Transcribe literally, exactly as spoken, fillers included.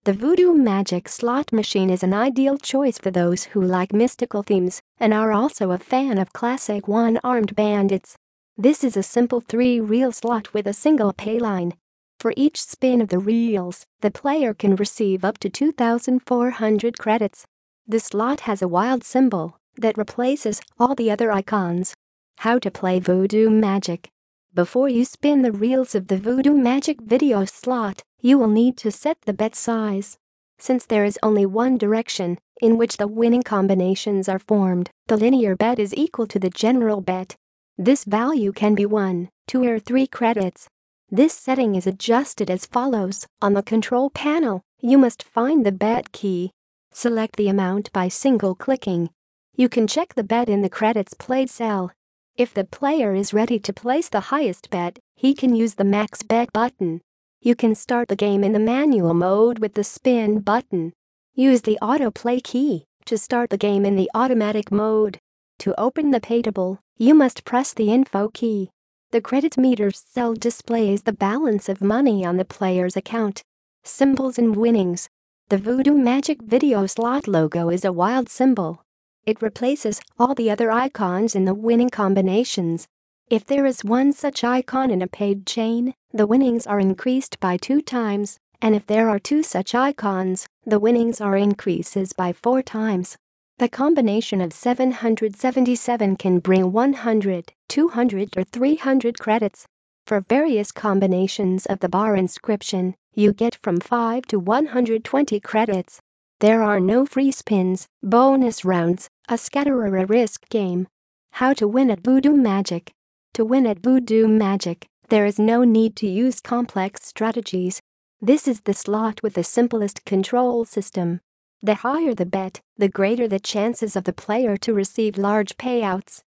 The Voodoo Magic slot machine is an ideal choice for those who like mystical themes and are also a fan of classic one-armed bandits. This is a simple three-reel slot with a single pay line. For each spin of the reels, the player can receive up to two thousand four hundred credits. The slot has a wild symbol that replaces all the other icons. How to play Voodoo Magic. Before you spin the reels of the Voodoo Magic video slot, you will need to set the bet size. Since there is only one direction in which the winning combinations are formed, the linear bet is equal to the general bet. This value can be one, two or three credits. This setting is adjusted as follows. On the control panel, you must find the bet key. Select the amount by single-clicking. You can check the bet in the credits played cell. If the player is ready to place the highest bet, he can use the max bet button. You can start the game in the manual mode with the spin button. Use the autoplay key to start the game in the automatic mode. To open the pay table, you must press the info key. The credit meter cell displays the balance of money on the player's account. Symbols and winnings. The Voodoo Magic video slot logo is a wild symbol. It replaces all the other icons in the winning combinations. If there is one such icon in a paid chain, the winnings are increased by two times, and if there are two such icons, the winnings are increases by four times. The combination of seven hundred seventy-seven can bring one hundred, two hundred or three hundred credits. For various combinations of the bar inscription, you get from five to one hundred twenty credits. There are no free spins, bonus rounds, a scatter or a risk game. How to win at Voodoo Magic. To win at Voodoo Magic, there is no need to use complex strategies. This is the slot with the simplest control system. The higher the bet, the greater the chances of the player to receive large payouts.